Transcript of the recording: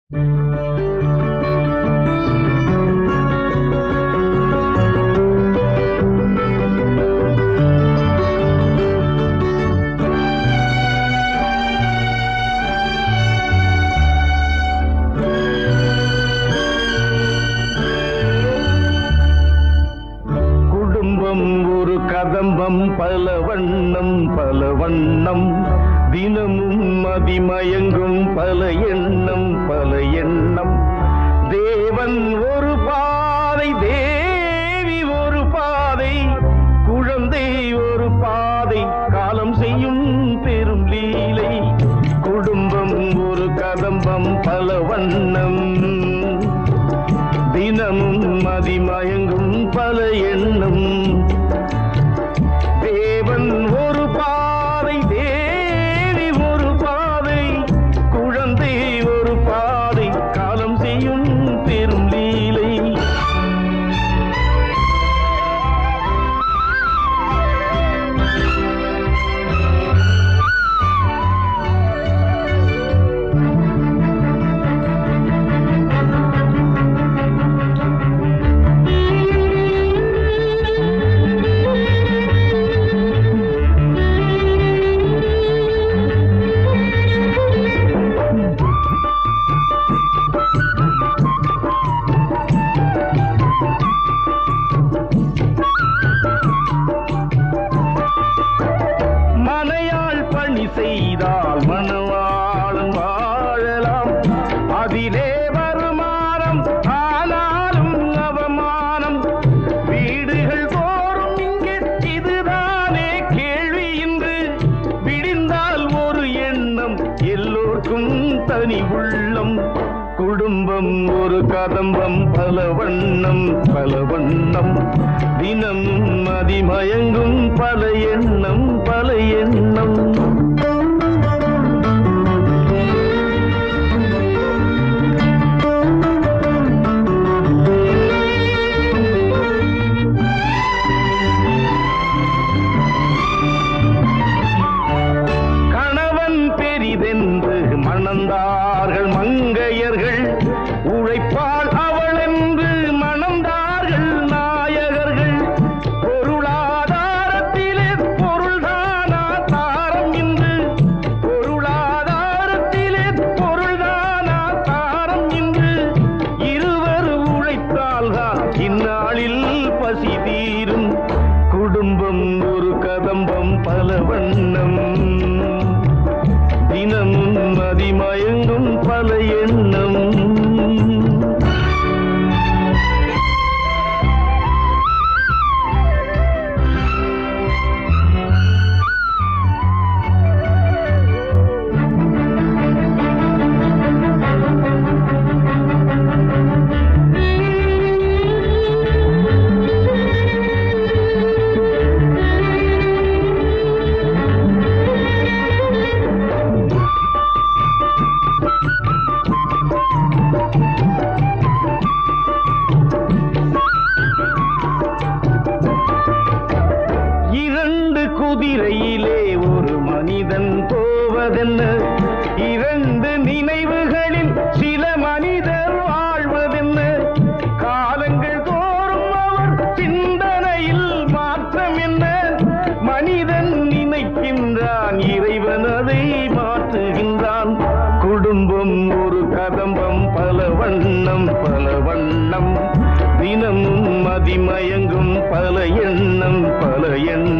கதம்பம் பல வண்ணம் பல வண்ணம், தினமும் மதிமயங்கும் பல எண்ணம் பல எண்ணம். தேவன் ஒரு பாதை, தேவி ஒரு பாதை, குழந்தை ஒரு பாதை, காலம் செய்யும் பெரும் லீலை. குடும்பம் ஒரு கதம்பம் பல வண்ணம், தினமும் மதிமயங்கும் பல எண்ணம். தேவன் ஒரு பாதை, தேவி ஒரு பாதை, குழந்தை ஒரு பாதை, காலம் செய்யும் பெரும் லீலை. செய்தால் மணவாளன் வாழலாம், அதிலே வருமானம், ஆனாலும் அவமானம். வீடுகள் தோறும் இங்கே இதுதானே கேள்வி. இன்று விடிந்தால் ஒரு எண்ணம், எல்லோருக்கும் தனி உள்ளம். குடும்பம் ஒரு கதம்பம் பல வண்ணம் பல வண்ணம், தினமும் மதிமயங்கும் பல எண்ணம் பல எண்ணம். கணவன் பெரிதென்று மணந்தார்கள் மங்கையர்கள், உழைப்பால் அவள் என்று மணந்தார்கள் நாயகர்கள். பொருளாதாரத்திலே பொருள்தானா தாரம் இன்று, பொருளாதாரத்திலே பொருள்தானா தாரம் இன்று. இருவர் உழைத்தால்தான் இந்நாளில் பசி தீரும். குடும்பம் ஒரு கதம்பம் பல வண்ணம், தினமும் மதிமயங்கும் பல எண்ணம். இரண்டு குதிரையிலே ஒரு மனிதன் போவதென்ன, இரண்டு நினைவுகளில் சில மனிதர் வாழ்வதென்ன. காலங்கள் தோறும் அவர் சிந்தனையில் மாற்றம் என்ன, மனிதன் நினைக்கின்றான், இறைவன் அதை மாற்றுகின்றான். குடும்பம் ஒரு கதம்பம் பல வண்ணம் பல வண்ணம், தினமும் மதிமயங்கும் பல எண்ணம் பல எண்ணம்.